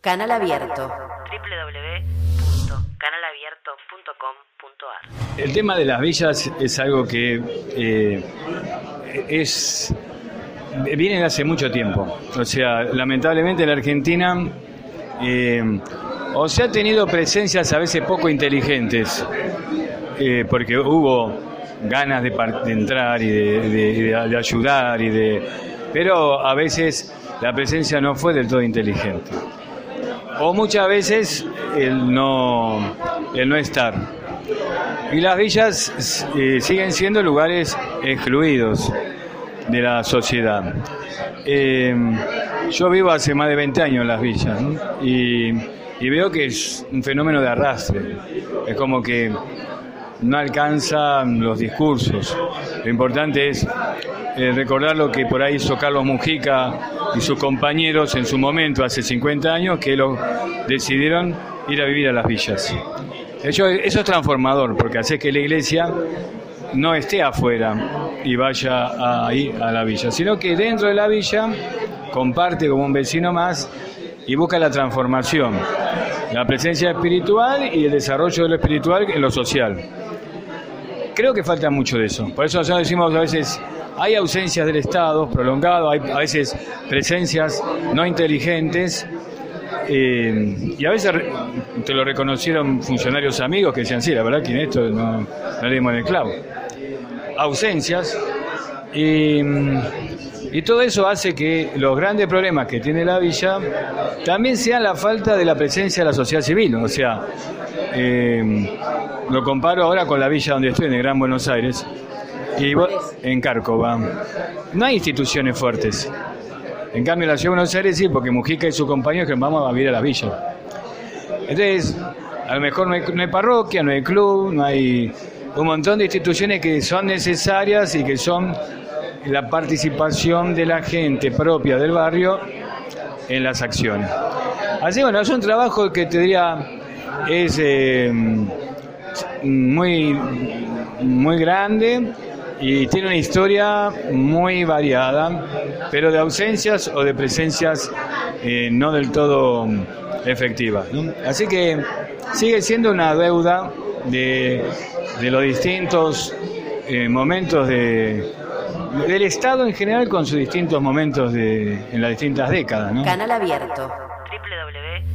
Canal Abierto. www.canalabierto.com.ar. El tema de las villas es algo que viene de hace mucho tiempo. O sea, lamentablemente en la Argentina o se ha tenido presencias a veces poco inteligentes, porque hubo ganas de entrar y de ayudar, pero a veces la presencia no fue del todo inteligente. O muchas veces el no estar. Y las villas siguen siendo lugares excluidos de la sociedad. Yo vivo hace más de 20 años en las villas, ¿no? y veo que es un fenómeno de arrastre. Es como que no alcanzan los discursos. Lo importante es recordar lo que por ahí hizo Carlos Mujica y sus compañeros en su momento, hace 50 años, que decidieron ir a vivir a las villas. Eso es transformador, porque hace que la iglesia no esté afuera y vaya ahí a la villa, sino que dentro de la villa comparte como un vecino más y busca la transformación, la presencia espiritual y el desarrollo de lo espiritual en lo social. Creo que falta mucho de eso. Por eso nosotros decimos a veces hay ausencias del Estado prolongado, hay a veces presencias no inteligentes, y a veces te lo reconocieron funcionarios amigos que decían, sí, la verdad que en esto no le dimos en el clavo. Ausencias, y todo eso hace que los grandes problemas que tiene la villa también sean la falta de la presencia de la sociedad civil. O sea, lo comparo ahora con la villa donde estoy, en el Gran Buenos Aires, y en Cárcova. No hay instituciones fuertes. En cambio, en la Ciudad de Buenos Aires sí, porque Mujica y sus compañeros que vamos a vivir a la villa. Entonces, a lo mejor no hay parroquia, no hay club, no hay un montón de instituciones que son necesarias y que son la participación de la gente propia del barrio en las acciones. Así, bueno, es un trabajo que te diría es muy grande y tiene una historia muy variada, pero de ausencias o de presencias no del todo efectivas, ¿no? Así que sigue siendo una deuda de los distintos momentos del Estado en general, con sus distintos momentos en las distintas décadas, ¿no? Canal Abierto. www